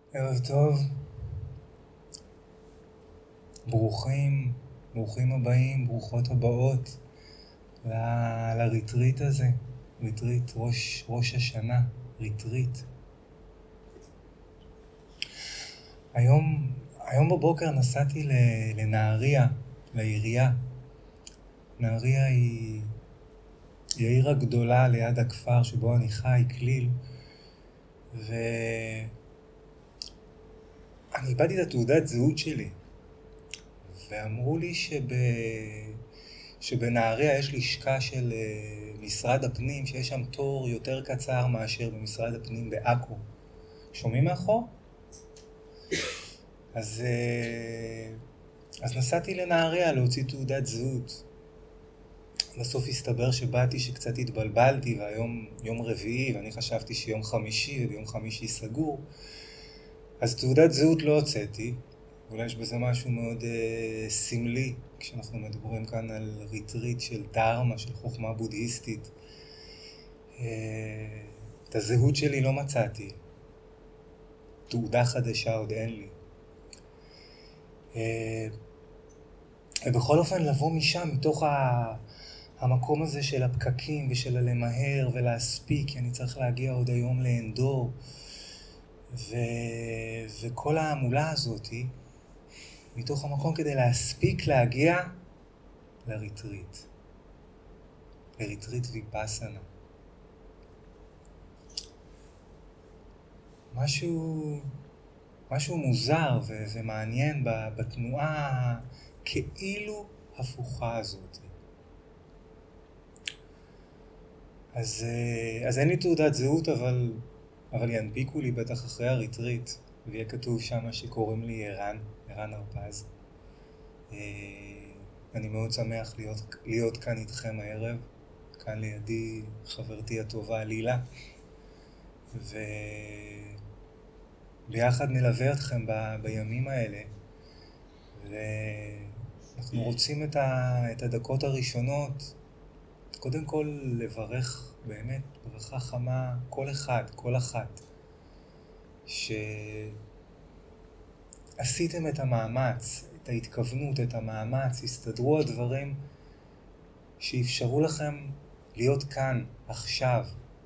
ערב טוב, ברוכים הבאים, ברוכות הבאות לריטריט הזה, ריטריט ראש השנה, ריטריט. היום בבוקר נסעתי לנהריה, לעירייה. נהריה היא העיר הגדולה ליד הכפר שבו אני חי, כליל, ואני איבדתי את התעודת זהות שלי. ואמרו לי שבנהריה יש לשכה של משרד הפנים, שיש שם תור יותר קצר מאשר במשרד הפנים בעכו. שומעים מאחור? אז נסעתי לנהריה להוציא תעודת זהות. בסוף הסתבר שבאתי שקצת התבלבלתי, והיום יום רביעי, ואני חשבתי שיום חמישי, וביום חמישי סגור. אז תעודת זהות לא הוצאתי. אולי יש בזה משהו מאוד סמלי, כשאנחנו מדברים כאן על ריטריט של דרמה, של חוכמה בודהיסטית. את הזהות שלי לא מצאתי. תעודה חדשה עוד אין לי. ובכל אופן לבוא משם, מתוך המקום הזה של הפקקים ושל הלמהר ולהספיק, כי אני צריך להגיע עוד היום לאנדור, וכל העמולה הזאת, מתוך המקום כדי להספיק להגיע לריטריט ויפאסנה. משהו מוזר ומעניין בתנועה כאילו הפוכה הזאת. אז אין לי תעודת זהות, אבל ינפיקו לי בטח אחרי הריטריט, ויהיה כתוב שם שקוראים לי ערן הרפז. אני מאוד שמח להיות כאן איתכם הערב. כאן לידי חברתי הטובה לילה, וביחד נלווה אתכם בימים האלה. ואנחנו רוצים את הדקות הראשונות קודם כל לברך באמת ברכה חמה כל אחד, כל אחת, שעשיתם את המאמץ, את ההתכוונות, את המאמץ, הסתדרו הדברים שאפשרו לכם להיות כאן עכשיו,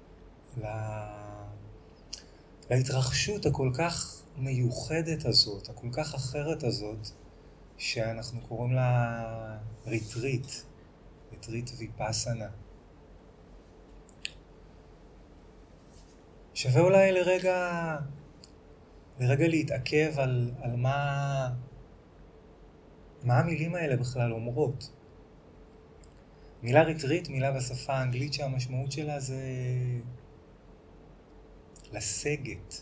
להתרחשות הכל כך מיוחדת הזאת, הכל כך אחרת הזאת, שאנחנו קוראים לה ריטריט ויפאסנה. שווה אולי לרגע להתעכב על מה המילים האלה בכלל אומרות. מילה ריטריט, מילה בשפה האנגלית שהמשמעות שלה זה לסגת.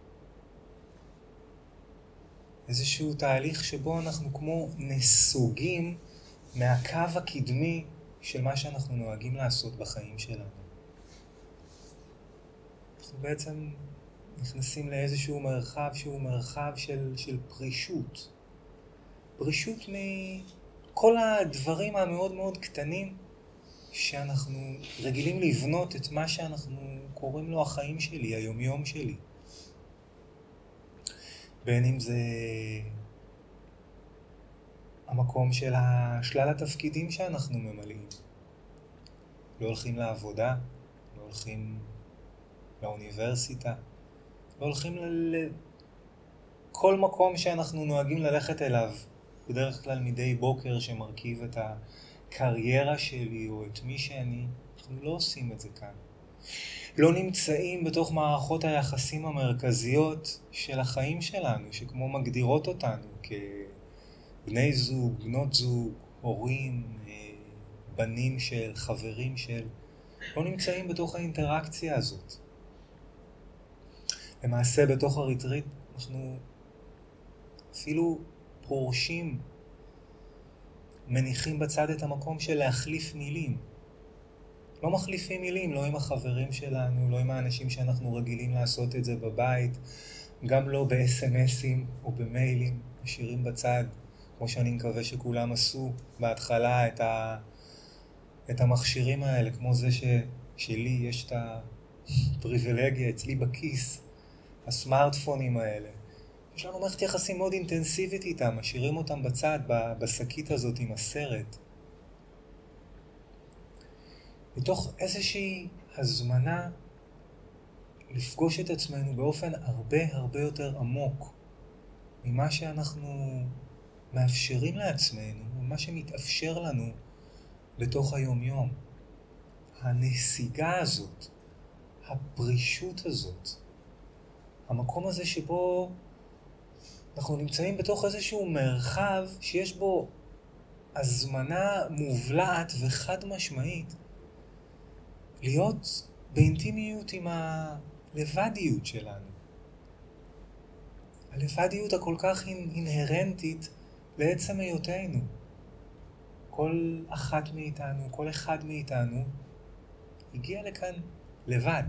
איזשהו תהליך שבו אנחנו כמו נסוגים מהקו הקדמי של מה שאנחנו נוהגים לעשות בחיים שלנו. אנחנו בעצם נכנסים לאיזשהו מרחב שהוא מרחב של פרישות. פרישות מכל הדברים המאוד מאוד קטנים שאנחנו רגילים לבנות את מה שאנחנו קוראים לו החיים שלי, היומיום שלי. בין אם זה המקום של שלל התפקידים שאנחנו ממלאים. לא הולכים לעבודה, לא הולכים לאוניברסיטה, לא הולכים לכל מקום שאנחנו נוהגים ללכת אליו, בדרך כלל מדי בוקר שמרכיב את הקריירה שלי או את מי שאני. אנחנו לא עושים את זה כאן. לא נמצאים בתוך מערכות היחסים המרכזיות של החיים שלנו, שכמו מגדירות אותנו כבני זוג, בנות זוג, הורים, בנים של, חברים של. לא נמצאים בתוך האינטראקציה הזאת. למעשה בתוך הריטריט אנחנו אפילו פורשים, מניחים בצד את המקום של להחליף מילים. לא מחליפים מילים, לא עם החברים שלנו, לא עם האנשים שאנחנו רגילים לעשות את זה בבית, גם לא ב-SMSים או במיילים, משאירים בצד, כמו שאני מקווה שכולם עשו בהתחלה את המכשירים האלה, כמו זה שלי יש את הפריבילגיה אצלי בכיס, הסמארטפונים האלה, יש לנו מערכת יחסים מאוד אינטנסיבית איתם, משאירים אותם בצד, בשקית הזאת עם הסרט. מתוך איזושהי הזמנה לפגוש את עצמנו באופן הרבה יותר עמוק ממה שאנחנו מאפשרים לעצמנו, ומה שמתאפשר לנו בתוך היום-יום. הנסיגה הזאת, הפרישות הזאת, המקום הזה שבו אנחנו נמצאים בתוך איזשהו מרחב שיש בו הזמנה מובלעת וחד משמעית להיות באינטימיות עם הלבדיות שלנו. הלבדיות הכל כך אינהרנטית לעצם היותנו. כל אחת מאיתנו, כל אחד מאיתנו הגיע לכאן לבד.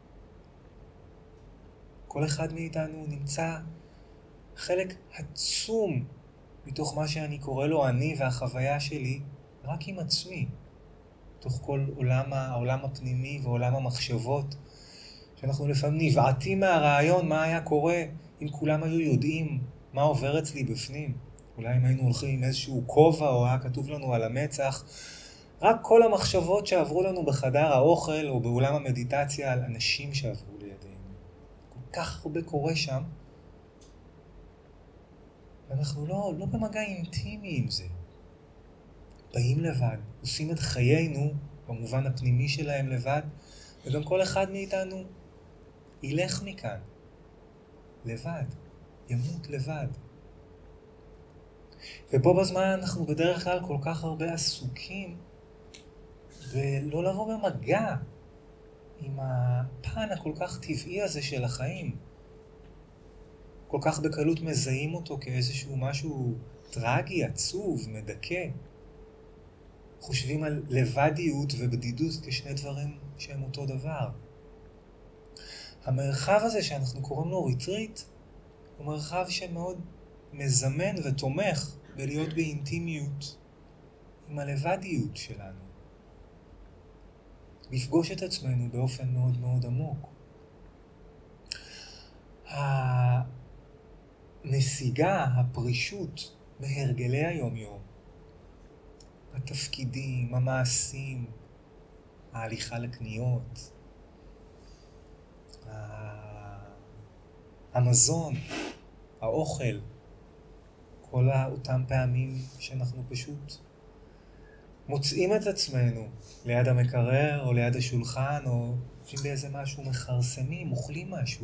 כל אחד מאיתנו נמצא חלק עצום מתוך מה שאני קורא לו אני והחוויה שלי רק עם עצמי. תוך כל העולם הפנימי ועולם המחשבות, שאנחנו לפעמים נבעטים מהרעיון מה היה קורה אם כולם היו יודעים מה עובר אצלי בפנים. אולי אם היינו הולכים עם איזשהו כובע או היה כתוב לנו על המצח, רק כל המחשבות שעברו לנו בחדר האוכל או באולם המדיטציה על אנשים שעברו לידינו. כל כך הרבה קורה שם, ואנחנו לא במגע אינטימי עם זה. באים לבד, עושים את חיינו במובן הפנימי שלהם לבד, וגם כל אחד מאיתנו ילך מכאן לבד, ימות לבד. ופה בזמן אנחנו בדרך כלל כל כך הרבה עסוקים ולא לבוא במגע עם הפן הכל כך טבעי הזה של החיים. כל כך בקלות מזהים אותו כאיזשהו משהו טרגי, עצוב, מדכא. חושבים על לבדיות ובדידות כשני דברים שהם אותו דבר. המרחב הזה שאנחנו קוראים לו ריטריט הוא מרחב שמאוד מזמן ותומך בלהיות באינטימיות עם הלבדיות שלנו. לפגוש את עצמנו באופן מאוד עמוק. הנסיגה, הפרישות מהרגלי היום-יום, התפקידים, המעשים, ההליכה לקניות, המזון, האוכל, כל אותם פעמים שאנחנו פשוט מוצאים את עצמנו ליד המקרר או ליד השולחן או יושבים באיזה משהו מחרסמים, אוכלים משהו.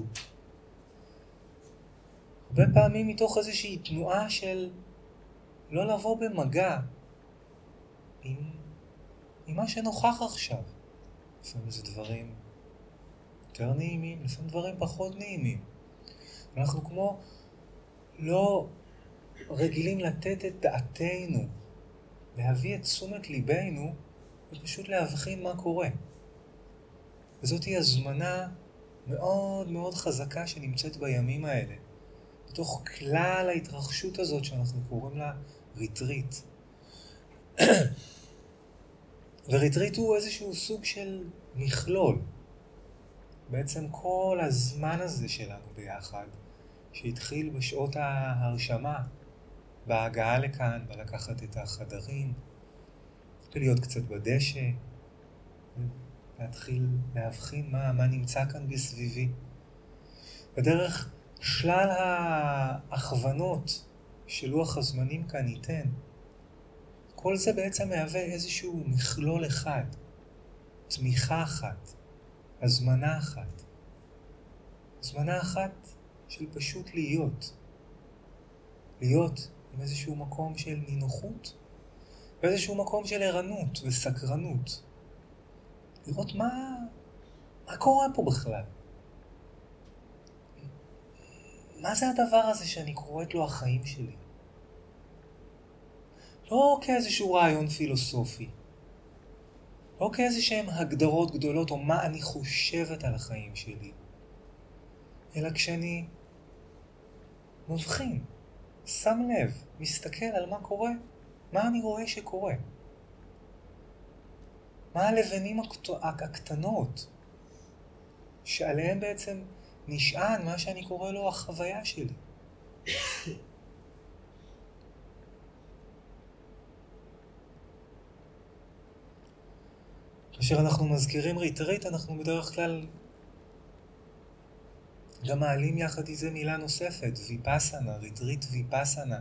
הרבה פעמים מתוך איזושהי תנועה של לא לבוא במגע עם מה שנוכח עכשיו. לפעמים זה דברים יותר נעימים, לפעמים דברים פחות נעימים. אנחנו כמו לא רגילים לתת את דעתנו, להביא את תשומת ליבנו ופשוט להבחין מה קורה. וזאת היא הזמנה מאוד חזקה שנמצאת בימים האלה. בתוך כלל ההתרחשות הזאת שאנחנו קוראים לה ריטריט. וריטריט הוא איזשהו סוג של מכלול. בעצם כל הזמן הזה שלנו ביחד, שהתחיל בשעות ההרשמה, בהגעה לכאן, בלקחת את החדרים, להיות קצת בדשא, להתחיל להבחין מה נמצא כאן בסביבי. בדרך שלל ההכוונות של לוח הזמנים כאן ייתן. כל זה בעצם מהווה איזשהו מכלול אחד, תמיכה אחת, הזמנה אחת. הזמנה אחת של פשוט להיות. להיות עם איזשהו מקום של נינוחות, ואיזשהו מקום של ערנות וסקרנות. לראות מה קורה פה בכלל. מה זה הדבר הזה שאני קוראת לו החיים שלי? לא כאיזשהו רעיון פילוסופי, לא כאיזשהם הגדרות גדולות או מה אני חושבת על החיים שלי, אלא כשאני מבחין, שם לב, מסתכל על מה קורה, מה אני רואה שקורה. מה הלבנים הקטנות שעליהם בעצם נשען מה שאני קורא לו החוויה שלי. כאשר אנחנו מזכירים ריטריט, אנחנו בדרך כלל גם מעלים יחד איזה מילה נוספת, ויפאסנה, ריטריט ויפאסנה.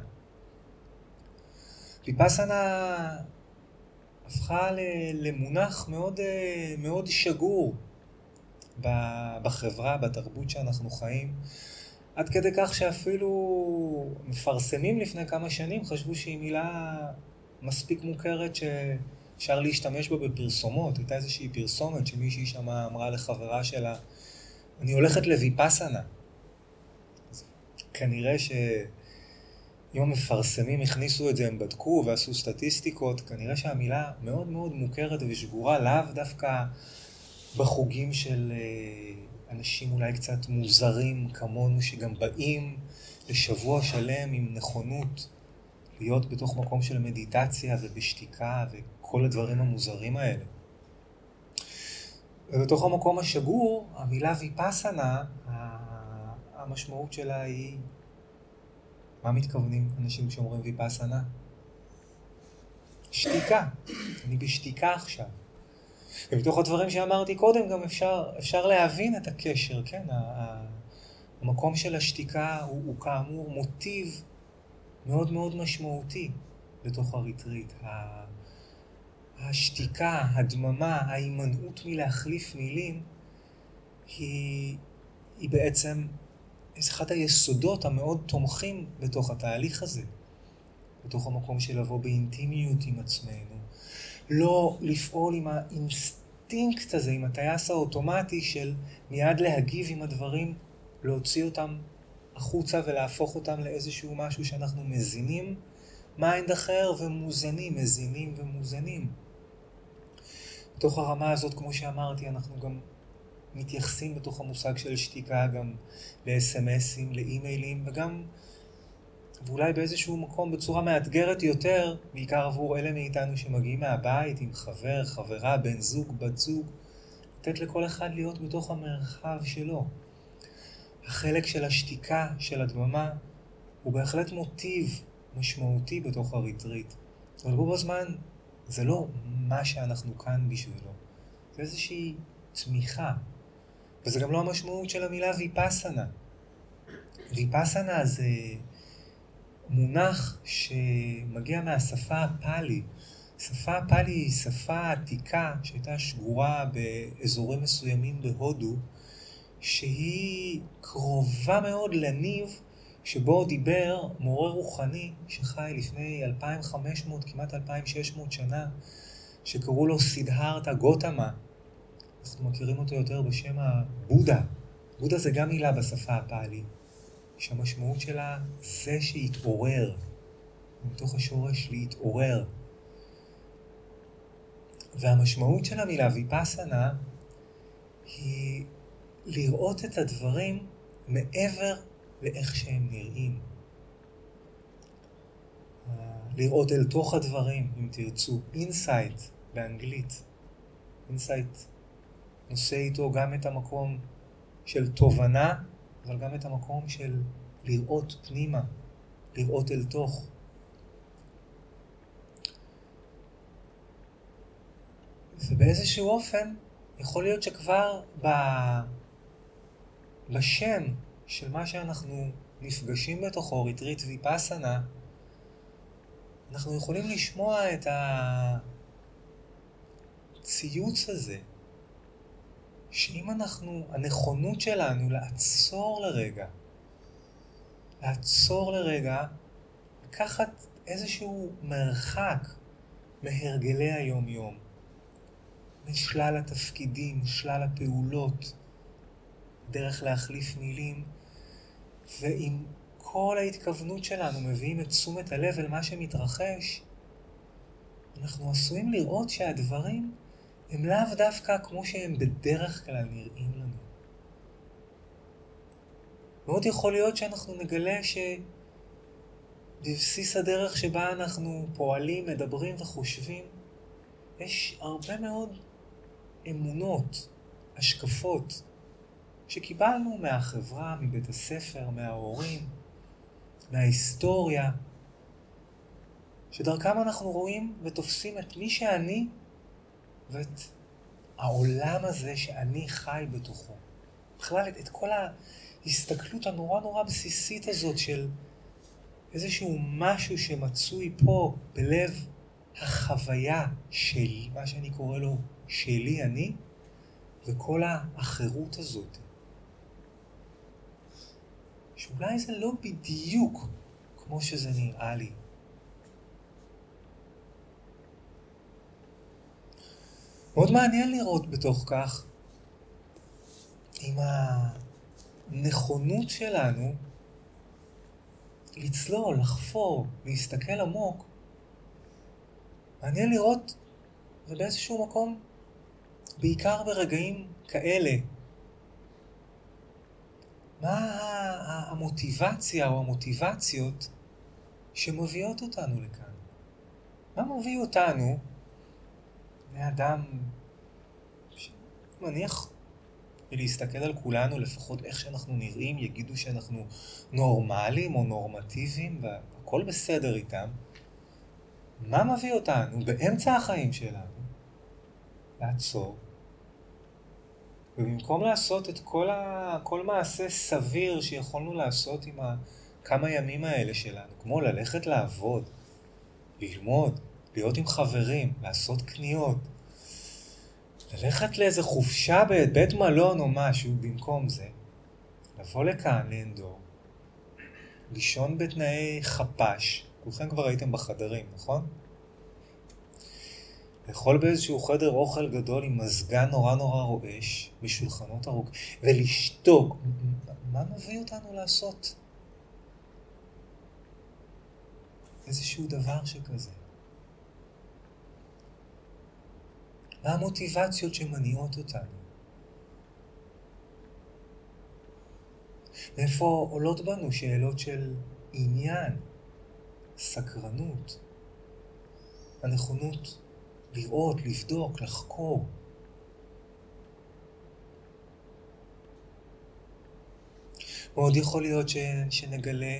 ויפאסנה הפכה למונח מאוד, מאוד שגור בחברה, בתרבות שאנחנו חיים, עד כדי כך שאפילו מפרסמים לפני כמה שנים חשבו שהיא מילה מספיק מוכרת שאפשר להשתמש בה בפרסומות. הייתה איזושהי פרסומת שמישהי שמה אמרה לחברה שלה, אני הולכת לויפאסנה. כנראה שאם המפרסמים הכניסו את זה, הם בדקו ועשו סטטיסטיקות, כנראה שהמילה מאוד מאוד מוכרת ושגורה, לאו דווקא בחוגים של אנשים אולי קצת מוזרים כמונו, שגם באים לשבוע שלם עם נכונות להיות בתוך מקום של מדיטציה ובשתיקה וכל הדברים המוזרים האלה. ובתוך המקום השגור, המילה ויפאסנה, המשמעות שלה היא, מה מתכוונים אנשים כשאומרים ויפאסנה? שתיקה. אני בשתיקה עכשיו. ובתוך הדברים שאמרתי קודם גם אפשר להבין את הקשר, כן? המקום של השתיקה הוא כאמור מוטיב מאוד מאוד משמעותי בתוך הריטריט. השתיקה, הדממה, ההימנעות מלהחליף מילים היא בעצם אחד היסודות המאוד תומכים בתוך התהליך הזה, בתוך המקום של לבוא באינטימיות עם עצמנו, לא לפעול עם האינסטינקט הזה, עם הטייס האוטומטי של מיד להגיב עם הדברים, להוציא אותם החוצה ולהפוך אותם לאיזשהו משהו שאנחנו מזינים, מיינד אחר ומוזנים, מזינים ומוזנים. בתוך הרמה הזאת, כמו שאמרתי, אנחנו גם מתייחסים בתוך המושג של שתיקה גם ל-SMSים, לאימיילים, וגם, ואולי באיזשהו מקום בצורה מאתגרת יותר, בעיקר עבור אלה מאיתנו שמגיעים מהבית עם חבר, חברה, בן זוג, בת זוג, לתת לכל אחד להיות בתוך המרחב שלו. החלק של השתיקה, של הדממה, הוא בהחלט מוטיב משמעותי בתוך הריטריט. אבל בו בזמן, זה לא מה שאנחנו כאן בשבילו. זה איזושהי תמיכה. וזה גם לא המשמעות של המילה ויפאסנה. ויפאסנה זה מונח שמגיע מהשפה הפאלי. שפה הפאלי היא שפה עתיקה שהייתה שגורה באזורים מסוימים בהודו, שהיא קרובה מאוד לניב שבו דיבר מורה רוחני שחי לפני 2500, כמעט 2600 שנה, שקראו לו סידהרתה גותמה. אנחנו מכירים אותו יותר בשם הבודה. בודה זה גם מילה בשפה הפאלי, שהמשמעות שלה זה שהתעורר, מתוך השורש להתעורר. והמשמעות של המילה ויפאסנה היא לראות את הדברים מעבר לאיך שהם נראים. לראות אל תוך הדברים, אם תרצו. אינסייט באנגלית. אינסייט נושא איתו גם את המקום של תובנה, אבל גם את המקום של לראות פנימה, לראות אל תוך. ובאיזשהו אופן יכול להיות שכבר בשם של מה שאנחנו נפגשים בתוכו, ריטריט ויפאסנה, אנחנו יכולים לשמוע את הציוץ הזה, שאם הנכונות שלנו לעצור לרגע, לקחת איזשהו מרחק מהרגלי היום-יום, משלל התפקידים, שלל הפעולות, דרך להחליף מילים, ועם כל ההתכוונות שלנו מביאים את תשומת הלב אל מה שמתרחש, אנחנו עשויים לראות שהדברים הם לאו דווקא כמו שהם בדרך כלל נראים לנו. מאוד יכול להיות שאנחנו נגלה שבבסיס הדרך שבה אנחנו פועלים, מדברים וחושבים, יש הרבה מאוד אמונות, השקפות, שקיבלנו מהחברה, מבית הספר, מההורים, מההיסטוריה, שדרכם אנחנו רואים ותופסים את מי שאני ואת העולם הזה שאני חי בתוכו. בכלל את כל ההסתכלות הנורא נורא בסיסית הזאת של איזשהו משהו שמצוי פה בלב החוויה שלי, מה שאני קורא לו שלי אני, וכל האחרות הזאת. שאולי זה לא בדיוק כמו שזה נראה לי. מאוד מעניין לראות בתוך כך עם הנכונות שלנו לצלול, לחפור, להסתכל עמוק. מעניין לראות, ובאיזשהו מקום, בעיקר ברגעים כאלה, מה המוטיבציה או המוטיבציות שמביאות אותנו לכאן. מה מביא אותנו, בני אדם, שמניח ולהסתכל על כולנו, לפחות איך שאנחנו נראים, יגידו שאנחנו נורמליים או נורמטיביים, והכל בסדר איתם. מה מביא אותנו באמצע החיים שלנו לעצור, ובמקום לעשות את כל מעשה סביר שיכולנו לעשות עם כמה ימים האלה שלנו, כמו ללכת לעבוד, ללמוד, להיות עם חברים, לעשות קניות, ללכת לאיזה חופשה בבית מלון או משהו, במקום זה, לבוא לכאן, לאנדור, לישון בתנאי חפש, כולכם כבר הייתם בחדרים, נכון? לאכול באיזשהו חדר אוכל גדול עם מזגן נורא נורא רועש, בשולחנות ארוך, ולשתוק. מה מביא אותנו לעשות? איזשהו דבר שכזה. מה המוטיבציות שמניעות אותנו? מאיפה עולות בנו שאלות של עניין, סקרנות, הנכונות לראות, לבדוק, לחקור. מאוד יכול להיות שנגלה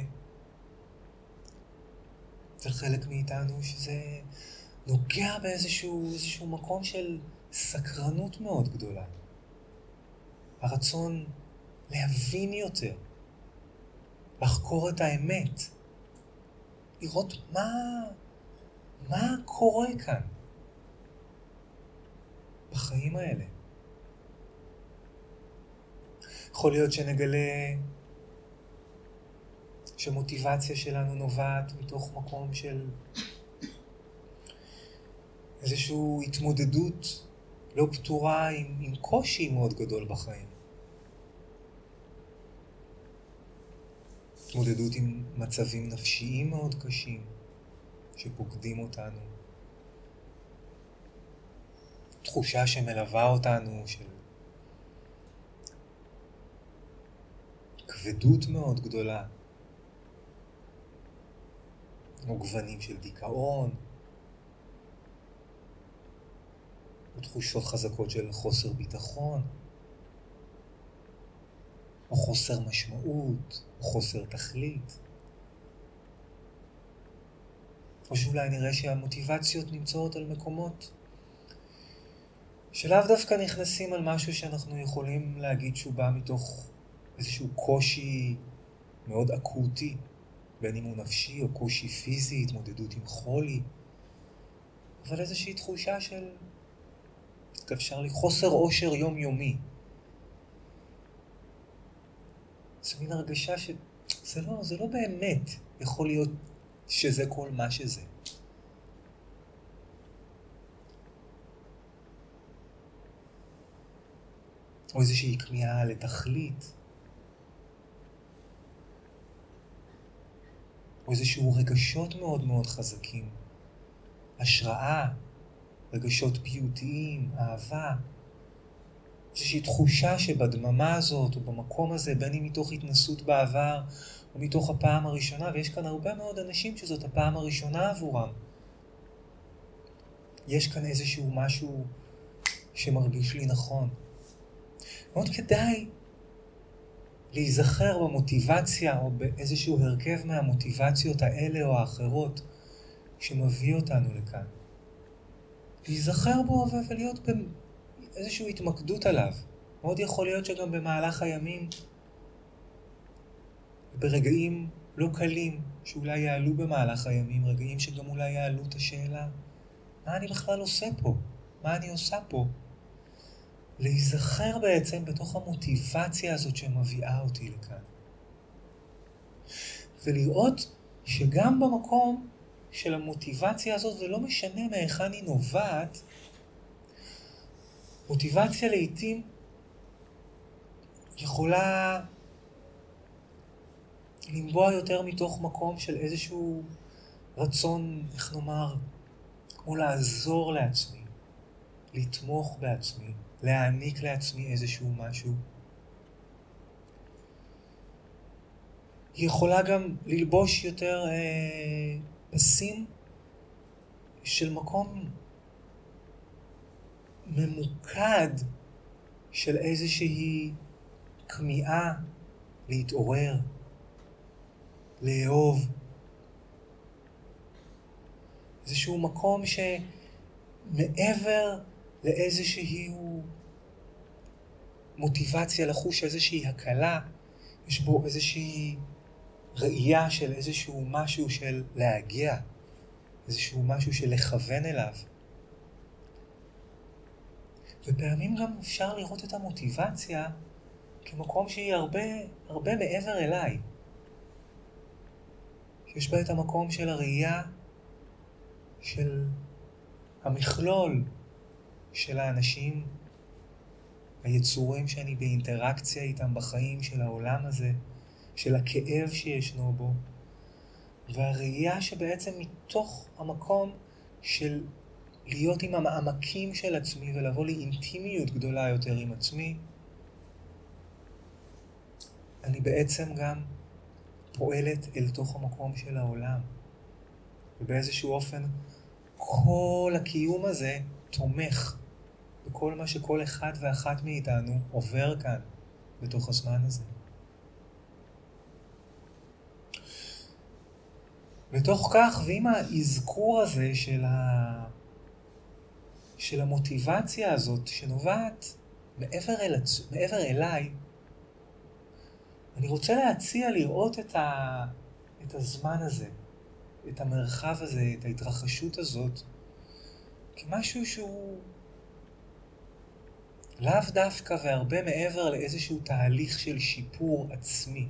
אצל חלק מאיתנו שזה נוגע באיזשהו מקום של סקרנות מאוד גדולה. הרצון להבין יותר, לחקור את האמת, לראות מה קורה כאן בחיים האלה. יכול להיות שנגלה שמוטיבציה שלנו נובעת מתוך מקום של איזושהי התמודדות לא פתורה עם קושי מאוד גדול בחיים. התמודדות עם מצבים נפשיים מאוד קשים שפוקדים אותנו. תחושה שמלווה אותנו של כבדות מאוד גדולה. או גוונים של דיכאון. או תחושות חזקות של חוסר ביטחון. או חוסר משמעות. או חוסר תכלית. או שאולי נראה שהמוטיבציות נמצאות על מקומות שלאו דווקא נכנסים על משהו שאנחנו יכולים להגיד שהוא בא מתוך איזשהו קושי מאוד אקוטי, בין אם הוא נפשי או קושי פיזי, התמודדות עם חולי, אבל איזושהי תחושה של אפשר לי חוסר אושר יומיומי. זו מין הרגשה שזה לא באמת יכול להיות שזה כל מה שזה. או איזושהי כמיהה לתכלית. או איזשהו רגשות מאוד מאוד חזקים. השראה, רגשות פיוטיים, אהבה. איזושהי תחושה שבדממה הזאת או במקום הזה, בין אם מתוך התנסות בעבר או מתוך הפעם הראשונה, ויש כאן הרבה מאוד אנשים שזאת הפעם הראשונה עבורם. יש כאן איזשהו משהו שמרגיש לי נכון. מאוד כדאי להיזכר במוטיבציה או באיזשהו הרכב מהמוטיבציות האלה או האחרות שמביא אותנו לכאן. להיזכר בו ולהיות איזושהי התמקדות עליו. מאוד יכול להיות שגם במהלך הימים, ברגעים לא קלים שאולי יעלו במהלך הימים, רגעים שגם אולי יעלו את השאלה, מה אני בכלל עושה פה? מה אני עושה פה? להיזכר בעצם בתוך המוטיבציה הזאת שמביאה אותי לכאן. ולראות שגם במקום של המוטיבציה הזאת, ולא משנה מהיכן היא נובעת, מוטיבציה לעתים יכולה לנבוע יותר מתוך מקום של איזשהו רצון, איך נאמר, כמו לעזור לעצמי, לתמוך בעצמי, להעניק לעצמי איזשהו משהו. היא יכולה גם ללבוש יותר פסים של מקום ממוקד של איזושהי כמיהה להתעורר, לאהוב. איזשהו מקום שמעבר לאיזשהו מוטיבציה לחוש איזושהי הקלה, יש בו איזושהי ראייה של איזשהו משהו של להגיע, איזשהו משהו של לכוון אליו. ופעמים גם אפשר לראות את המוטיבציה כמקום שהיא הרבה מעבר אליי. יש בה את המקום של הראייה של המכלול של האנשים, היצורים שאני באינטראקציה איתם בחיים של העולם הזה, של הכאב שישנו בו, והראייה שבעצם מתוך המקום של להיות עם המעמקים של עצמי ולבוא לאינטימיות גדולה יותר עם עצמי, אני בעצם גם פועלת אל תוך המקום של העולם. ובאיזשהו אופן כל הקיום הזה תומך בכל מה שכל אחד ואחת מאיתנו עובר כאן בתוך הזמן הזה. בתוך כך, ועם האזכור הזה של המוטיבציה הזאת שנובעת מעבר אליי, אני רוצה להציע לראות את הזמן הזה, את המרחב הזה, את ההתרחשות הזאת, כמשהו שהוא לאו דווקא והרבה מעבר לאיזשהו תהליך של שיפור עצמי.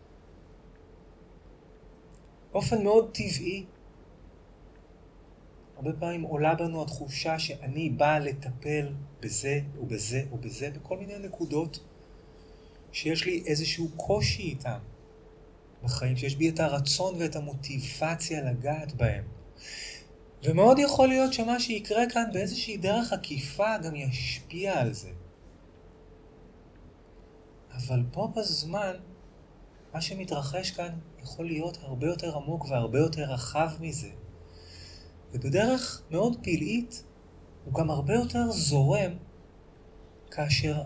באופן מאוד טבעי, הרבה פעמים עולה בנו התחושה שאני בא לטפל בזה או בזה או בזה, בכל מיני נקודות שיש לי איזשהו קושי איתם בחיים, שיש בי את הרצון ואת המוטיבציה לגעת בהם. ומאוד יכול להיות שמה שיקרה כאן באיזושהי דרך עקיפה גם ישפיע על זה. אבל פה בזמן, מה שמתרחש כאן יכול להיות הרבה יותר עמוק והרבה יותר רחב מזה. ובדרך מאוד פלאית, הוא גם הרבה יותר זורם, כאשר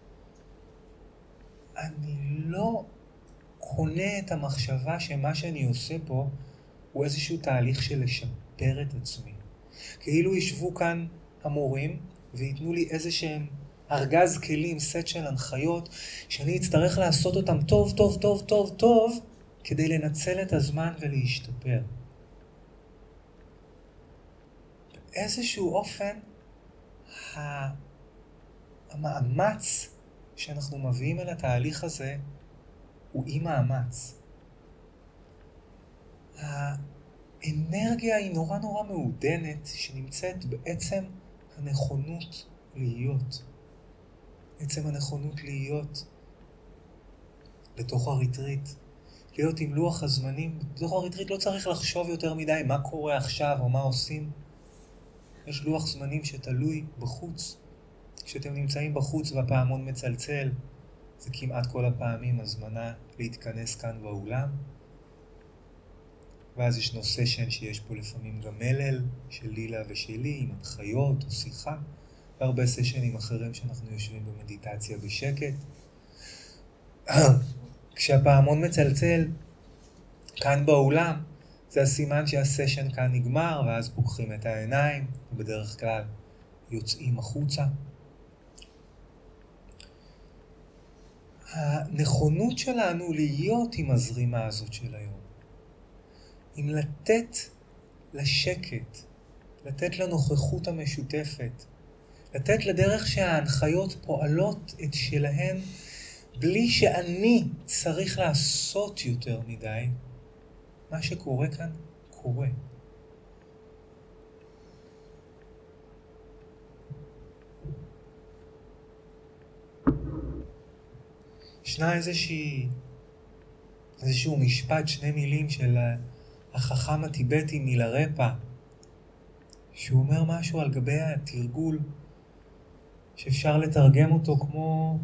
אני לא קונה את המחשבה שמה שאני עושה פה הוא איזשהו תהליך של לשפר את עצמי. כאילו ישבו כאן המורים ויתנו לי איזשהם ארגז כלים, סט של הנחיות, שאני אצטרך לעשות אותם טוב, טוב, טוב, טוב, טוב, כדי לנצל את הזמן ולהשתפר. באיזשהו אופן, המאמץ שאנחנו מביאים אל התהליך הזה, הוא אי מאמץ. האנרגיה היא נורא נורא מעודנת, שנמצאת בעצם הנכונות להיות. בעצם הנכונות להיות בתוך הריטריט. להיות עם לוח הזמנים. בתוך הריטריט לא צריך לחשוב יותר מדי מה קורה עכשיו או מה עושים. יש לוח זמנים שתלוי בחוץ. כשאתם נמצאים בחוץ והפעמון מצלצל, זה כמעט כל הפעמים הזמנה להתכנס כאן באולם. ואז ישנו סשן שיש פה לפעמים גם מלל של לילה ושלי עם הנחיות או שיחה. והרבה סשנים אחרים שאנחנו יושבים במדיטציה בשקט. כשהפעמון מצלצל כאן באולם, זה הסימן שהסשן כאן נגמר, ואז פוקחים את העיניים, ובדרך כלל יוצאים החוצה. הנכונות שלנו להיות עם הזרימה הזאת של היום. עם לתת לשקט, לתת לנוכחות המשותפת, לתת לדרך שההנחיות פועלות את שלהן בלי שאני צריך לעשות יותר מדי. מה שקורה כאן קורה. ישנה איזשהו משפט, שני מילים של החכם הטיבטי מילרפה, שהוא אומר משהו על גבי התרגול, שאפשר לתרגם אותו כמו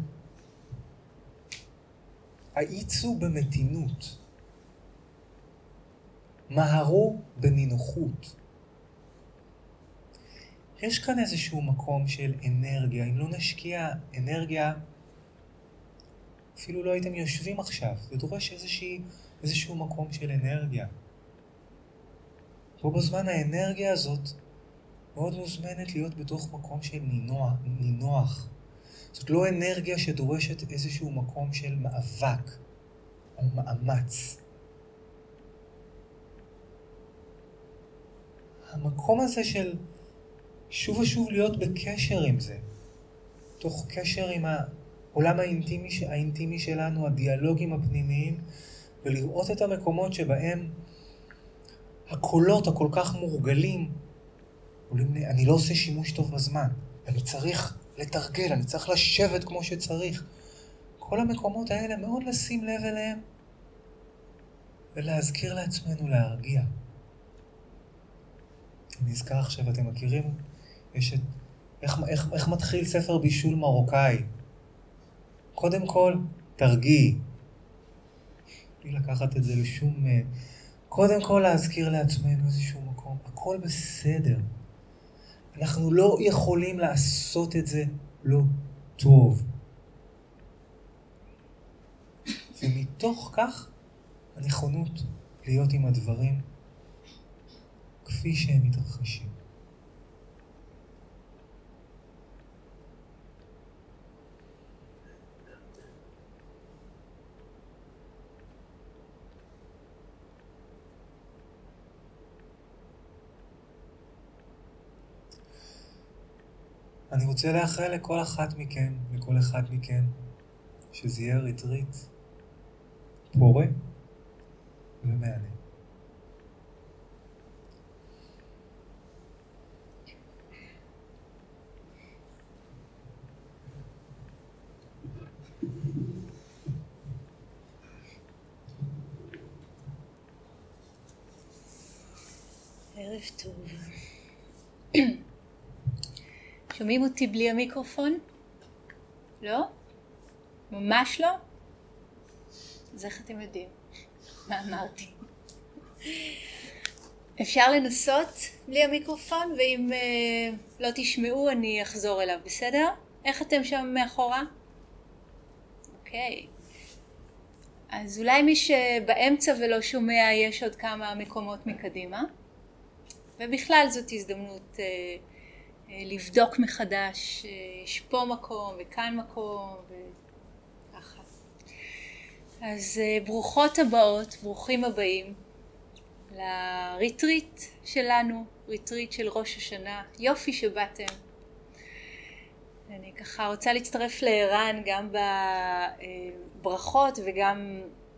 האיצו במתינות, מהרו בנינוחות. יש כאן איזשהו מקום של אנרגיה. אם לא נשקיע אנרגיה, אפילו לא הייתם יושבים עכשיו. זה דורש איזשהו מקום של אנרגיה. בזמן האנרגיה הזאת מאוד מוזמנת להיות בתוך מקום של נינוח. זאת לא אנרגיה שדורשת איזשהו מקום של מאבק או מאמץ. המקום הזה של שוב ושוב להיות בקשר עם זה, תוך קשר עם העולם האינטימי שלנו, הדיאלוגים הפנימיים, ולראות את המקומות שבהם הקולות הכל כך מורגלים, אני לא עושה שימוש טוב בזמן, אני צריך לתרגל, אני צריך לשבת כמו שצריך. כל המקומות האלה מאוד לשים לב אליהם, ולהזכיר לעצמנו להרגיע. אני נזכר עכשיו, אתם מכירים? איך מתחיל ספר בישול מרוקאי? קודם כל, תרגיעי. בלי לקחת את זה לשום... קודם כל להזכיר לעצמנו איזשהו מקום. הכל בסדר. אנחנו לא יכולים לעשות את זה לא טוב. ומתוך כך, הנכונות להיות עם הדברים כפי שהם מתרחשים. אני רוצה לאחל לכל אחת מכם, לכל אחד מכם, שזה יהיה ריטריט פורה ומענה. ערב טוב. שומעים אותי בלי המיקרופון? לא? ממש לא? אז איך אתם יודעים? מה אמרתי? אפשר לנסות בלי המיקרופון, ואם לא תשמעו אני אחזור אליו, בסדר? איך אתם שם מאחורה? אוקיי. אז אולי מי שבאמצע ולא שומע, יש עוד כמה מקומות מקדימה. ובכלל זאת הזדמנות לבדוק מחדש, יש פה מקום וכאן מקום וככה. אז ברוכות הבאות, ברוכים הבאים לריטריט שלנו, ריטריט של ראש השנה. יופי שבאתם. אני ככה רוצה להצטרף לערן גם בברכות וגם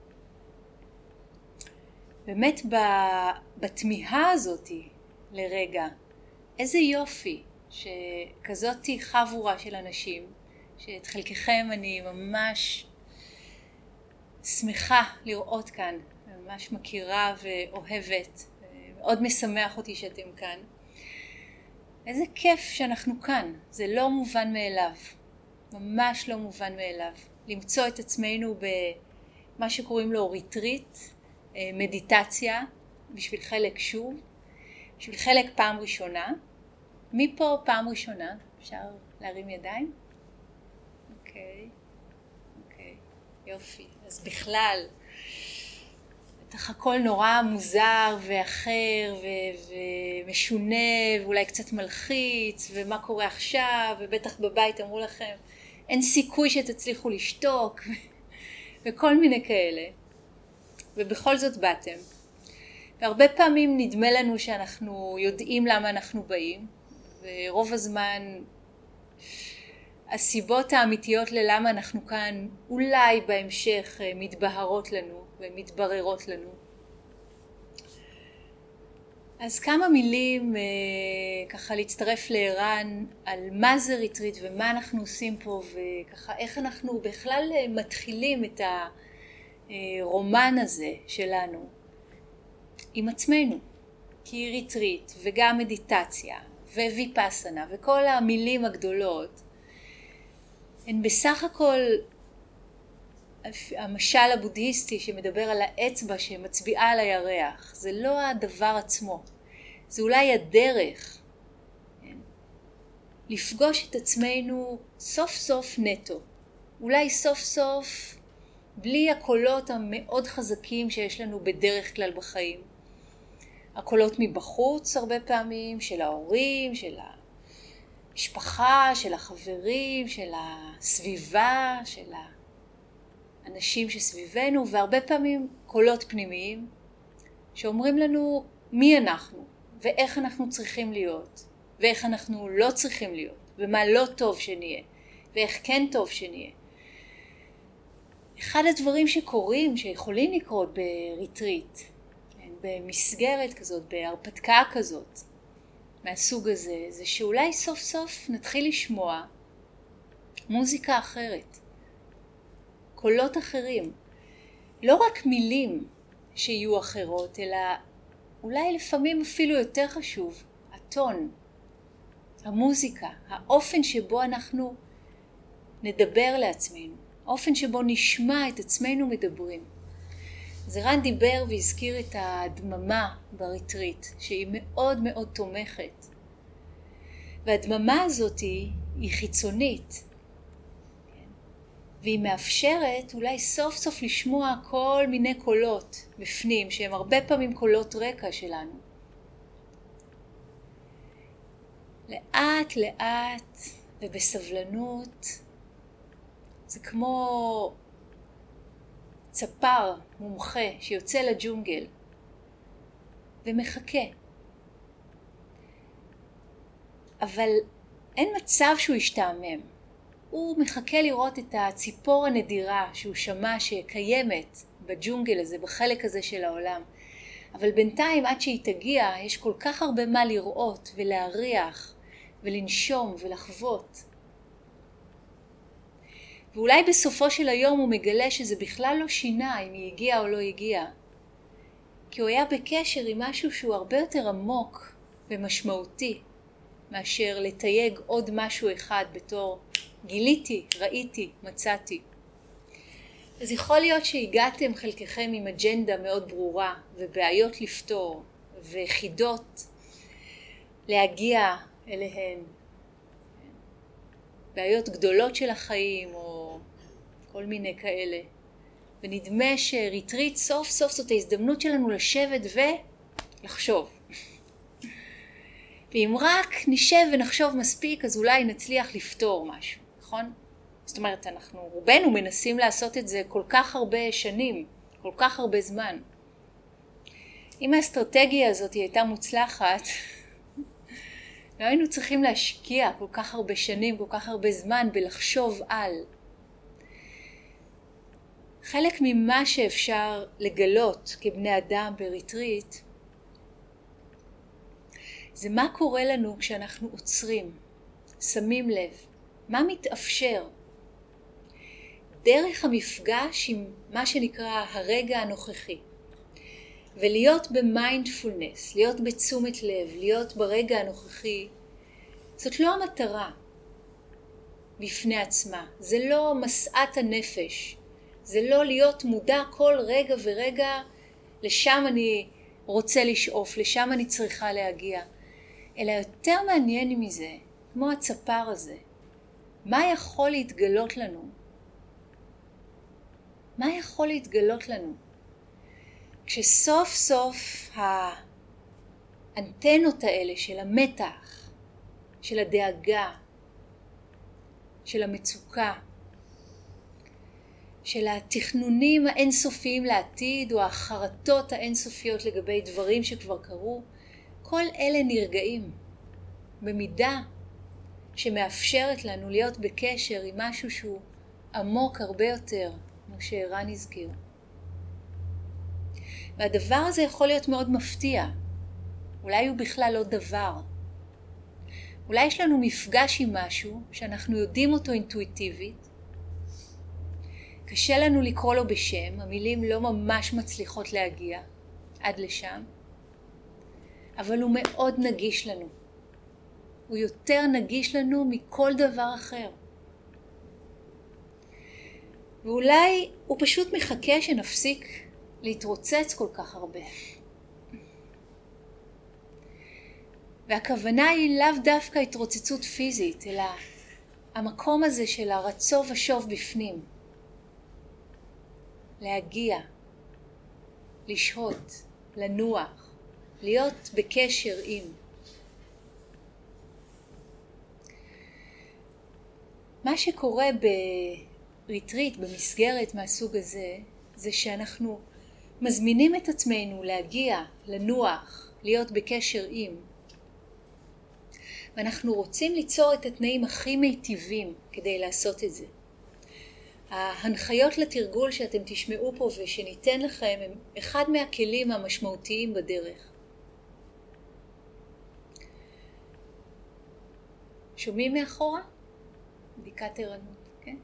באמת בתמיהה הזאת לרגע. איזה יופי שכזאת חבורה של אנשים, שאת חלקכם אני ממש שמחה לראות כאן, ממש מכירה ואוהבת, מאוד משמח אותי שאתם כאן. איזה כיף שאנחנו כאן, זה לא מובן מאליו, ממש לא מובן מאליו. למצוא את עצמנו במה שקוראים לו ריטריט, מדיטציה, בשביל חלק שוב, בשביל חלק פעם ראשונה. מפה פעם ראשונה, אפשר להרים ידיים? אוקיי, יופי. אז בכלל, בטח הכל נורא מוזר ואחר ומשונה ואולי קצת מלחיץ, ומה קורה עכשיו, ובטח בבית אמרו לכם, אין סיכוי שתצליחו לשתוק. וכל מיני כאלה. ובכל זאת באתם. והרבה פעמים נדמה לנו שאנחנו יודעים למה אנחנו באים, ורוב הזמן הסיבות האמיתיות ללמה אנחנו כאן אולי בהמשך מתבהרות לנו ומתבררות לנו. אז כמה מילים ככה להצטרף לערן על מה זה ריטריט ומה אנחנו עושים פה, וככה איך אנחנו בכלל מתחילים את הרומן הזה שלנו עם עצמנו. כי ריטריט וגם מדיטציה וויפאסנה וכל המילים הגדולות הן בסך הכל המשל הבודהיסטי שמדבר על האצבע שמצביעה על הירח. זה לא הדבר עצמו, זה אולי הדרך, כן? לפגוש את עצמנו סוף סוף נטו, אולי סוף סוף בלי הקולות המאוד חזקים שיש לנו בדרך כלל בחיים. הקולות מבחוץ הרבה פעמים, של ההורים, של המשפחה, של החברים, של הסביבה, של האנשים שסביבנו, והרבה פעמים קולות פנימיים שאומרים לנו מי אנחנו ואיך אנחנו צריכים להיות ואיך אנחנו לא צריכים להיות ומה לא טוב שנהיה ואיך כן טוב שנהיה. אחד הדברים שקורים, שיכולים לקרות בריטריט, במסגרת כזאת, בהרפתקה כזאת מהסוג הזה, זה שאולי סוף סוף נתחיל לשמוע מוזיקה אחרת, קולות אחרים, לא רק מילים שיהיו אחרות, אלא אולי לפעמים אפילו יותר חשוב, הטון, המוזיקה, האופן שבו אנחנו נדבר לעצמנו, האופן שבו נשמע את עצמנו מדברים. אז ערן דיבר והזכיר את הדממה בריטריט, שהיא מאוד מאוד תומכת. והדממה הזאת היא חיצונית, והיא מאפשרת אולי סוף סוף לשמוע כל מיני קולות בפנים, שהם הרבה פעמים קולות רקע שלנו. לאט לאט ובסבלנות, זה כמו צפר מומחה שיוצא לג'ונגל ומחכה. אבל אין מצב שהוא ישתעמם. הוא מחכה לראות את הציפור הנדירה שהוא שמע שקיימת בג'ונגל הזה, בחלק הזה של העולם. אבל בינתיים עד שהיא תגיע יש כל כך הרבה מה לראות ולהריח ולנשום ולחוות. ואולי בסופו של היום הוא מגלה שזה בכלל לא שינה אם היא הגיעה או לא הגיעה. כי הוא היה בקשר עם משהו שהוא הרבה יותר עמוק ומשמעותי מאשר לתייג עוד משהו אחד בתור גיליתי, ראיתי, מצאתי. אז יכול להיות שהגעתם חלקכם עם אג'נדה מאוד ברורה ובעיות לפתור וחידות להגיע אליהן. בעיות גדולות של החיים או כל מיני כאלה. ונדמה שריטריט סוף סוף זאת ההזדמנות שלנו לשבת ולחשוב. ואם רק נשב ונחשוב מספיק אז אולי נצליח לפתור משהו, נכון? זאת אומרת, אנחנו רובנו מנסים לעשות את זה כל כך הרבה שנים, כל כך הרבה זמן. אם האסטרטגיה הזאת הייתה מוצלחת, לא היינו צריכים להשקיע כל כך הרבה שנים, כל כך הרבה זמן בלחשוב על. חלק ממה שאפשר לגלות כבני אדם בריטריט, זה מה קורה לנו כשאנחנו עוצרים, שמים לב, מה מתאפשר. דרך המפגש עם מה שנקרא הרגע הנוכחי. ולהיות במיינדפולנס, להיות בתשומת לב, להיות ברגע הנוכחי, זאת לא המטרה בפני עצמה. זה לא משאת הנפש. זה לא להיות מודע כל רגע ורגע, לשם אני רוצה לשאוף, לשם אני צריכה להגיע. אלא יותר מעניין מזה, כמו הצפר הזה, מה יכול להתגלות לנו? מה יכול להתגלות לנו? כשסוף סוף האנטנות האלה של המתח, של הדאגה, של המצוקה, של התכנונים האינסופיים לעתיד, או החרטות האינסופיות לגבי דברים שכבר קרו, כל אלה נרגעים במידה שמאפשרת לנו להיות בקשר עם משהו שהוא עמוק הרבה יותר, כמו שערן הזכיר. והדבר הזה יכול להיות מאוד מפתיע. אולי הוא בכלל לא דבר. אולי יש לנו מפגש עם משהו שאנחנו יודעים אותו אינטואיטיבית. קשה לנו לקרוא לו בשם, המילים לא ממש מצליחות להגיע עד לשם. אבל הוא מאוד נגיש לנו. הוא יותר נגיש לנו מכל דבר אחר. ואולי הוא פשוט מחכה שנפסיק להתרוצץ כל כך הרבה. והכוונה היא לאו דווקא התרוצצות פיזית, אלא המקום הזה של הרצו ושוב בפנים. להגיע, לשהות, לנוח, להיות בקשר עם. מה שקורה בריטריט, במסגרת מהסוג הזה, זה שאנחנו מזמינים את עצמנו להגיע, לנוח, להיות בקשר עם. ואנחנו רוצים ליצור את התנאים הכי מיטיבים כדי לעשות את זה. ההנחיות לתרגול שאתם תשמעו פה ושניתן לכם הם אחד מהכלים המשמעותיים בדרך. שומעים מאחורה? בדיקת ערנות, כן?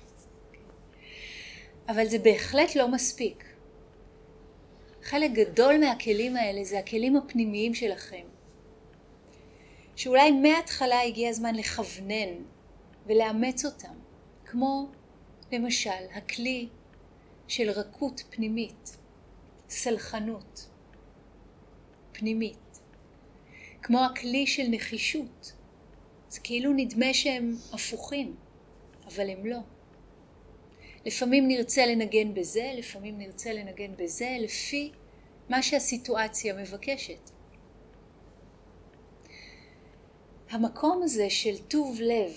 אבל זה בהחלט לא מספיק. חלק גדול מהכלים האלה זה הכלים הפנימיים שלכם. שאולי מההתחלה הגיע הזמן לכוונן ולאמץ אותם. כמו למשל הכלי של רכות פנימית, סלחנות פנימית. כמו הכלי של נחישות. זה כאילו נדמה שהם הפוכים, אבל הם לא. לפעמים נרצה לנגן בזה, לפעמים נרצה לנגן בזה, לפי מה שהסיטואציה מבקשת. המקום הזה של טוב לב,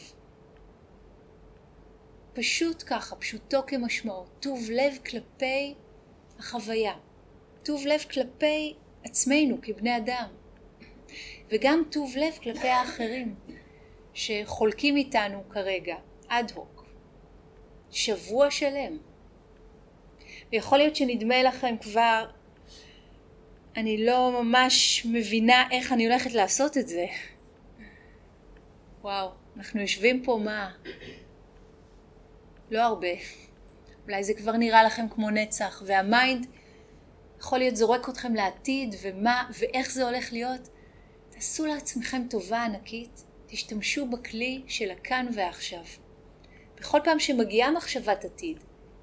פשוט ככה, פשוטו כמשמעו, טוב לב כלפי החוויה, טוב לב כלפי עצמנו כבני אדם, וגם טוב לב כלפי האחרים שחולקים איתנו כרגע, אד הוק, שבוע שלם. ויכול להיות שנדמה לכם כבר, אני לא ממש מבינה איך אני הולכת לעשות את זה. וואו, אנחנו יושבים פה מה? לא הרבה. אולי זה כבר נראה לכם כמו נצח, והמיינד יכול להיות זורק אתכם לעתיד, ומה ואיך זה הולך להיות. תעשו לעצמכם טובה ענקית, תשתמשו בכלי של הכאן ועכשיו. בכל פעם שמגיעה מחשבת עתיד,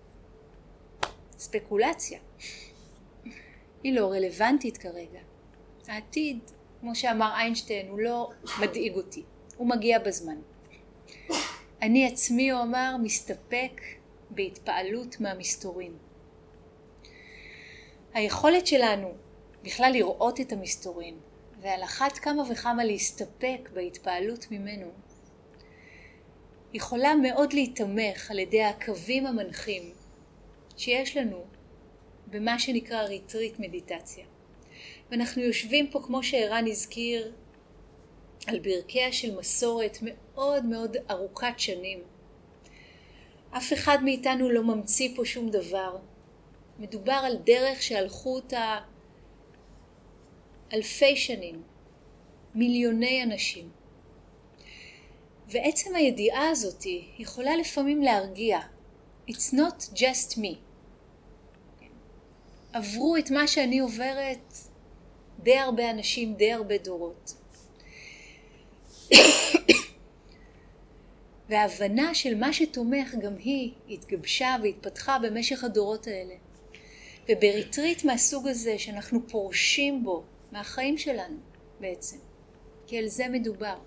ספקולציה, היא לא רלוונטית כרגע. העתיד, כמו שאמר איינשטיין, הוא לא מדאיג אותי, הוא מגיע בזמן. אני עצמי, הוא אמר, מסתפק בהתפעלות מהמסתורין. היכולת שלנו בכלל לראות את המסתורין, ועל אחת כמה וכמה להסתפק בהתפעלות ממנו, יכולה מאוד להתמך על ידי הקווים המנחים שיש לנו במה שנקרא ריטריט מדיטציה. ואנחנו יושבים פה, כמו שערן הזכיר, על ברכיה של מסורת מאוד מאוד ארוכת שנים. אף אחד מאיתנו לא ממציא פה שום דבר. מדובר על דרך שהלכו אותה אלפי שנים, מיליוני אנשים. ועצם הידיעה הזאת יכולה לפעמים להרגיע. It's not just me. עברו את מה שאני עוברת די הרבה אנשים, די הרבה דורות. וההבנה של מה שתומך גם היא התגבשה והתפתחה במשך הדורות האלה. ובריטריט מהסוג הזה שאנחנו פורשים בו מהחיים שלנו בעצם, כי על זה מדובר.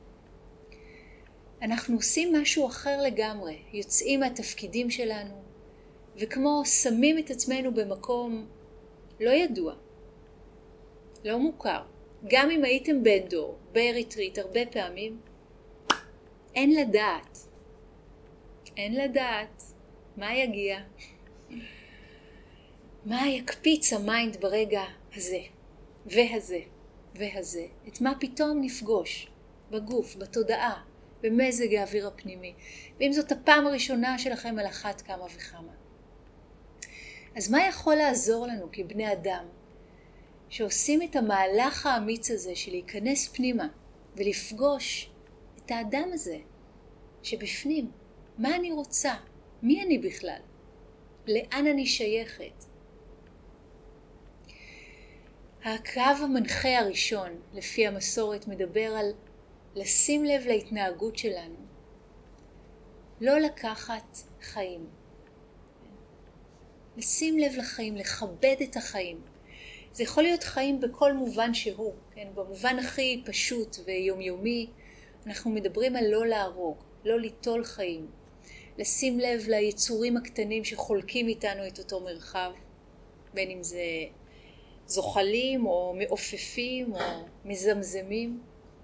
אנחנו עושים משהו אחר לגמרי, יוצאים מהתפקידים שלנו, וכמו שמים את עצמנו במקום לא ידוע, לא מוכר. גם אם הייתם בדור, בריטריט הרבה פעמים, אין לדעת. אין לדעת מה יגיע? מה יקפיץ המיינד ברגע הזה, והזה, והזה? את מה פתאום נפגוש בגוף, בתודעה, במזג האוויר הפנימי? ואם זאת הפעם הראשונה שלכם, על אחת כמה וכמה. אז מה יכול לעזור לנו כבני אדם שעושים את המהלך האמיץ הזה של להיכנס פנימה ולפגוש את האדם הזה שבפנים? מה אני רוצה? מי אני בכלל? לאן אני שייכת? הקו המנחה הראשון לפי המסורת מדבר על לשים לב להתנהגות שלנו, לא לקחת חיים. לשים לב לחיים, לכבד את החיים. זה יכול להיות חיים בכל מובן שהוא, כן? במובן הכי פשוט ויומיומי, אנחנו מדברים על לא להרוג, לא ליטול חיים. לשים לב ליצורים הקטנים שחולקים איתנו את אותו מרחב, בין אם זה זוחלים או מעופפים או מזמזמים.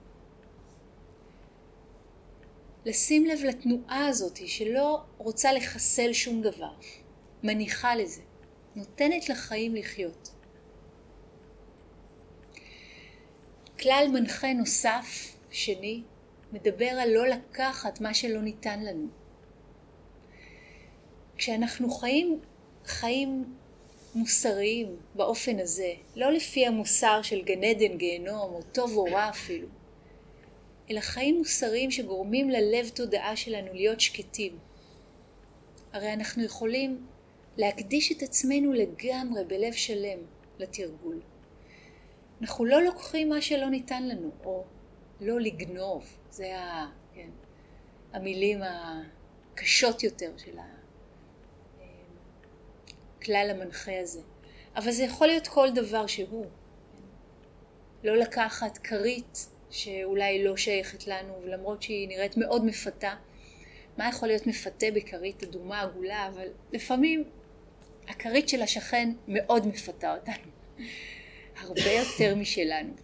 לשים לב לתנועה הזאת שלא רוצה לחסל שום דבר, מניחה לזה, נותנת לחיים לחיות. כלל מנחה נוסף, שני, מדבר על לא לקחת מה שלא ניתן לנו. כשאנחנו חיים מוסריים באופן הזה, לא לפי המוסר של גן עדן, גיהנום, או טוב או רע אפילו, אלא חיים מוסריים שגורמים ללב תודעה שלנו להיות שקטים. הרי אנחנו יכולים להקדיש את עצמנו לגמרי בלב שלם לתרגול. אנחנו לא לוקחים מה שלא ניתן לנו, או לא לגנוב. זה המילים הקשות יותר של הכלל המנחה הזה. אבל זה יכול להיות כל דבר שהוא. לא לקחת כרית שאולי לא שייכת לנו, ולמרות שהיא נראית מאוד מפתה. מה יכול להיות מפתה בכרית אדומה עגולה? אבל לפעמים הכרית של השכן מאוד מפתה אותנו. הרבה יותר משלנו.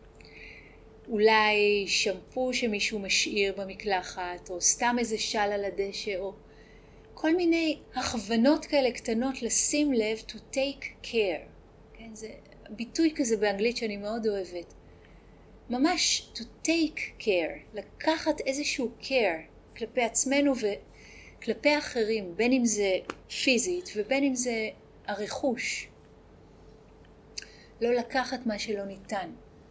אולי שמפו שמישהו משאיר במקלחת, או סתם איזה של על הדשא, או כל מיני הכוונות כאלה קטנות לשים לב to take care. כן, זה ביטוי כזה באנגלית שאני מאוד אוהבת. ממש to take care, לקחת איזשהו care כלפי עצמנו וכלפי אחרים, בין אם זה פיזית ובין אם זה הרכוש. לא לקחת מה שלא ניתן.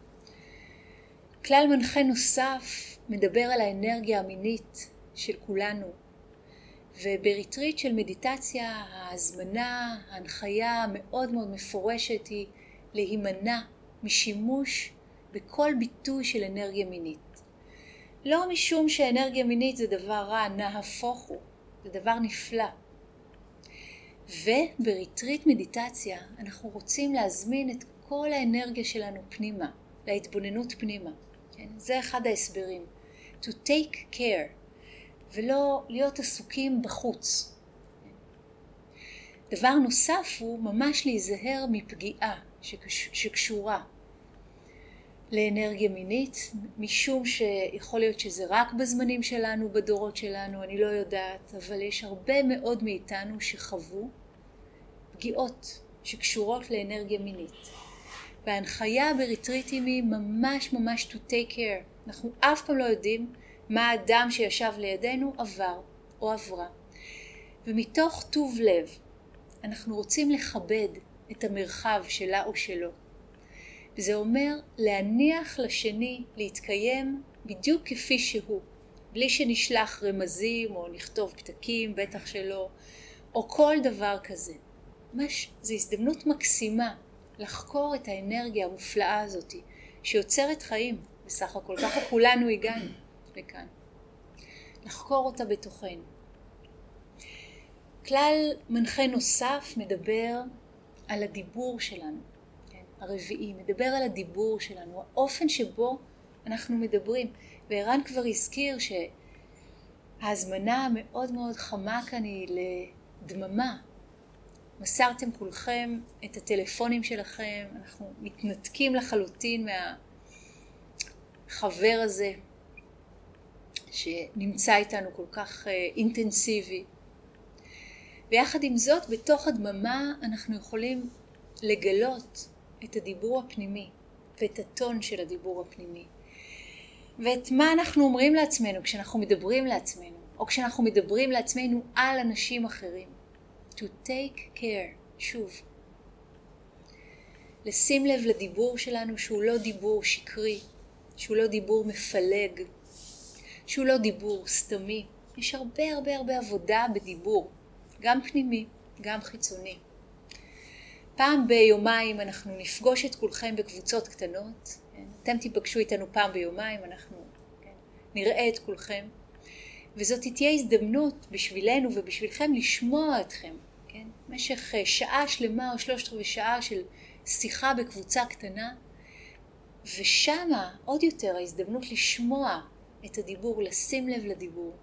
כלל מנחה נוסף מדבר על האנרגיה המינית של כולנו, ובריטריט של מדיטציה ההזמנה, ההנחיה המאוד מאוד מפורשת היא להימנע משימוש בכל ביטוי של אנרגיה מינית. לא משום שאנרגיה מינית זה דבר רע, נהפוך הוא, זה דבר נפלא. ובריטריט מדיטציה אנחנו רוצים להזמין את כל האנרגיה שלנו פנימה, להתבוננות פנימה. כן? זה אחד ההסברים. To take care, ולא להיות עסוקים בחוץ. דבר נוסף הוא ממש להיזהר מפגיעה שקשורה לאנרגיה מינית, משום שיכול להיות שזה רק בזמנים שלנו, בדורות שלנו, אני לא יודעת, אבל יש הרבה מאוד מאיתנו שחוו פגיעות שקשורות לאנרגיה מינית. וההנחיה בריטריטים היא ממש ממש to take care. אנחנו אף פעם לא יודעים מה האדם שישב לידינו עבר או עברה. ומתוך טוב לב אנחנו רוצים לכבד את המרחב שלה או שלו. וזה אומר להניח לשני להתקיים בדיוק כפי שהוא, בלי שנשלח רמזים או נכתוב פתקים, בטח שלא, או כל דבר כזה. ממש זו הזדמנות מקסימה לחקור את האנרגיה המופלאה הזאת שיוצרת חיים בסך הכל. ככה כולנו הגענו לכאן. לחקור אותה בתוכנו. כלל מנחה נוסף מדבר על הדיבור שלנו. הרביעי מדבר על הדיבור שלנו, האופן שבו אנחנו מדברים. וערן כבר הזכיר שההזמנה המאוד מאוד חמה כאן היא לדממה. מסרתם כולכם את הטלפונים שלכם, אנחנו מתנתקים לחלוטין מהחבר הזה שנמצא איתנו כל כך אינטנסיבי. ויחד עם זאת, בתוך הדממה אנחנו יכולים לגלות את הדיבור הפנימי ואת הטון של הדיבור הפנימי. ואת מה אנחנו אומרים לעצמנו כשאנחנו מדברים לעצמנו, או כשאנחנו מדברים לעצמנו על אנשים אחרים. To take care, שוב. לשים לב לדיבור שלנו שהוא לא דיבור שקרי, שהוא לא דיבור מפלג, שהוא לא דיבור סתמי. יש הרבה עבודה בדיבור, גם פנימי, גם חיצוני. פעם ביומיים אנחנו נפגוש את כולכם בקבוצות קטנות. אתם תיפגשו איתנו פעם ביומיים, אנחנו נראה את כולכם. וזאת תהיה הזדמנות בשבילנו ובשבילכם לשמוע אתכם. כן? במשך שעה שלמה או 3/4 שעה של שיחה בקבוצה קטנה. ושמה עוד יותר ההזדמנות לשמוע את הדיבור, לשים לב לדיבור.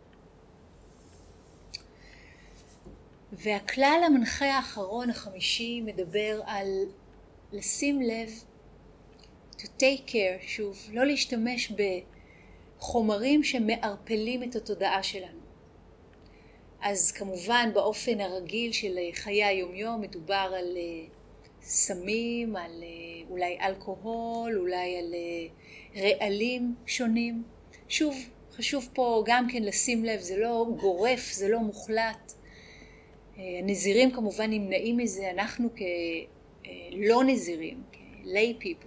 והכלל המנחה האחרון, החמישי, מדבר על לשים לב, to take care, שוב, לא להשתמש בחומרים שמערפלים את התודעה שלנו. אז כמובן באופן הרגיל של חיי היומיום מדובר על סמים, על אולי אלכוהול, אולי על רעלים שונים. שוב, חשוב פה גם כן לשים לב, זה לא גורף, זה לא מוחלט. הנזירים כמובן נמנעים מזה, אנחנו כלא נזירים, כ-lay people,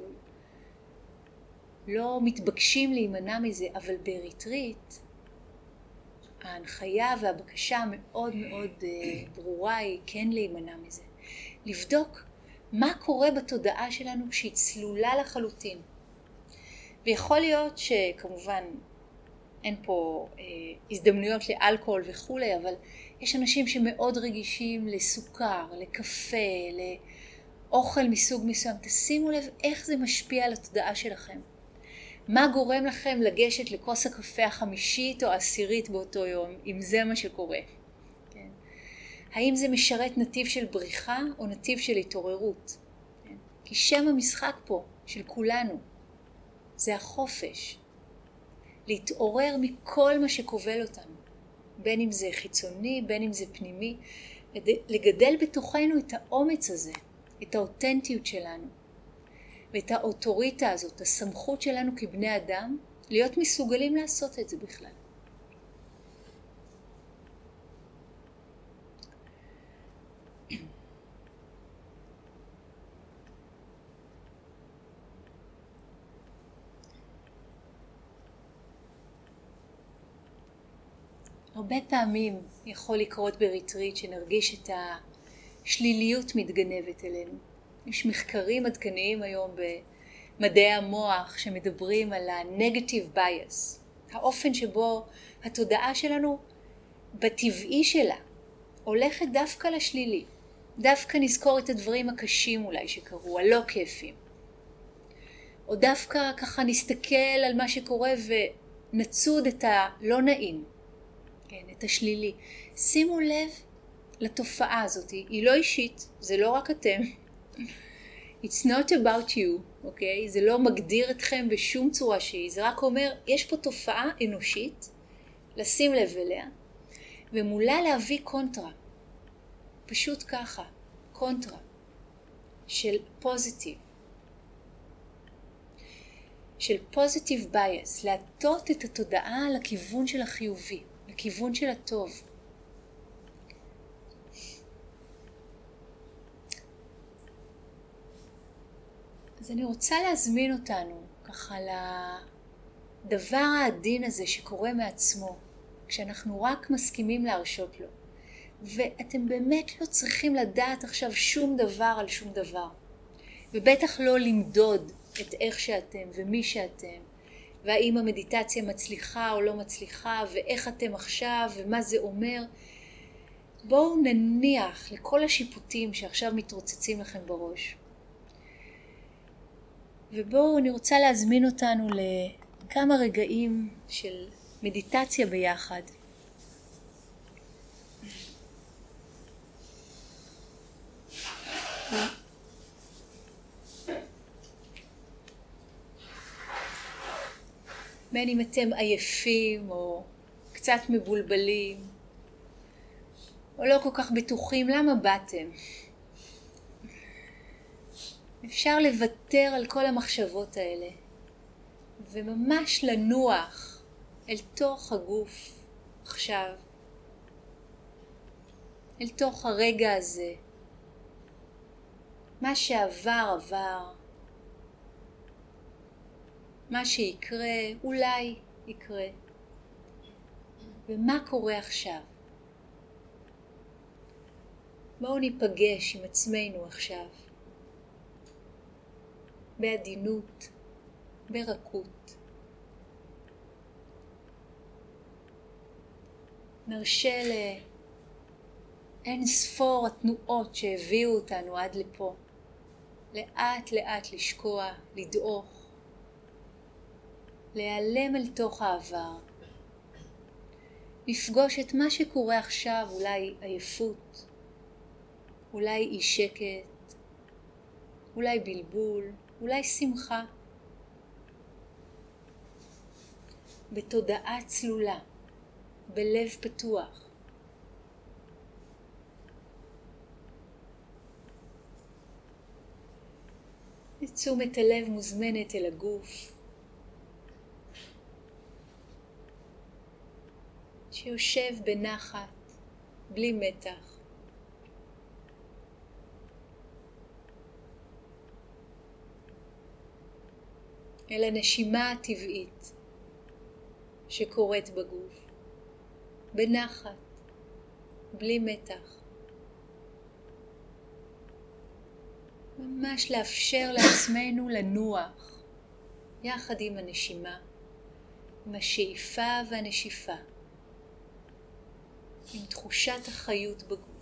לא מתבקשים להימנע מזה, אבל בריטריט ההנחיה והבקשה מאוד ברורה היא כן להימנע מזה. לבדוק מה קורה בתודעה שלנו כשהיא צלולה לחלוטין. ויכול להיות שכמובן אין פה הזדמנויות לאלכוהול וכולי, אבל יש אנשים שמאוד רגישים לסוכר, לקפה, לאוכל מסוג מסוים. תשימו לב איך זה משפיע על התודעה שלכם. מה גורם לכם לגשת לכוס הקפה החמישית או העשירית באותו יום, אם זה מה שקורה? כן. האם זה משרת נתיב של בריחה או נתיב של התעוררות? כן. כי שם המשחק פה של כולנו זה החופש. להתעורר מכל מה שכובל אותנו. בין אם זה חיצוני, בין אם זה פנימי. לגדל בתוכנו את האומץ הזה, את האותנטיות שלנו. ואת האוטוריטה הזאת, הסמכות שלנו כבני אדם, להיות מסוגלים לעשות את זה בכלל. הרבה פעמים יכול לקרות בריטריט שנרגיש את השליליות מתגנבת אלינו. יש מחקרים עדכניים היום במדעי המוח שמדברים על ה-negative bias. האופן שבו התודעה שלנו בטבעי שלה הולכת דווקא לשלילי. דווקא נזכור את הדברים הקשים אולי שקרו, הלא כיפים. או דווקא ככה נסתכל על מה שקורה ונצוד את הלא נעים. כן, את השלילי. שימו לב לתופעה הזאת. היא לא אישית, זה לא רק אתם. It's not about you, אוקיי? זה לא מגדיר אתכם בשום צורה שהיא. זה רק אומר, יש פה תופעה אנושית, לשים לב אליה, ומולה להביא קונטרה. פשוט ככה, קונטרה של פוזיטיב. של פוזיטיב בייס, להטות את התודעה לכיוון של החיובי, לכיוון של הטוב. אז אני רוצה להזמין אותנו ככה לדבר העדין הזה שקורה מעצמו, כשאנחנו רק מסכימים להרשות לו. ואתם באמת לא צריכים לדעת עכשיו שום דבר על שום דבר. ובטח לא למדוד את איך שאתם ומי שאתם, והאם המדיטציה מצליחה או לא מצליחה, ואיך אתם עכשיו ומה זה אומר. בואו נניח לכל השיפוטים שעכשיו מתרוצצים לכם בראש. ובואו, אני רוצה להזמין אותנו לכמה רגעים של מדיטציה ביחד. בין אם אתם עייפים או קצת מבולבלים, או לא כל כך בטוחים למה באתם. אפשר לוותר על כל המחשבות האלה, וממש לנוח אל תוך הגוף עכשיו, אל תוך הרגע הזה. מה שעבר עבר, מה שיקרה אולי יקרה, ומה קורה עכשיו? בואו ניפגש עם עצמנו עכשיו, בעדינות, ברכות. נרשה לאין ספור התנועות שהביאו אותנו עד לפה, לאט לאט לשקוע, לדעוך, להיעלם אל תוך העבר. לפגוש את מה שקורה עכשיו, אולי עייפות, אולי אי שקט, אולי בלבול, אולי שמחה. בתודעה צלולה, בלב פתוח. תשומת הלב מוזמנת אל הגוף, שיושב בנחת, בלי מתח. אל הנשימה הטבעית שקורית בגוף, בנחת, בלי מתח. ממש לאפשר לעצמנו לנוח יחד עם הנשימה, עם השאיפה והנשיפה, עם תחושת החיות בגוף.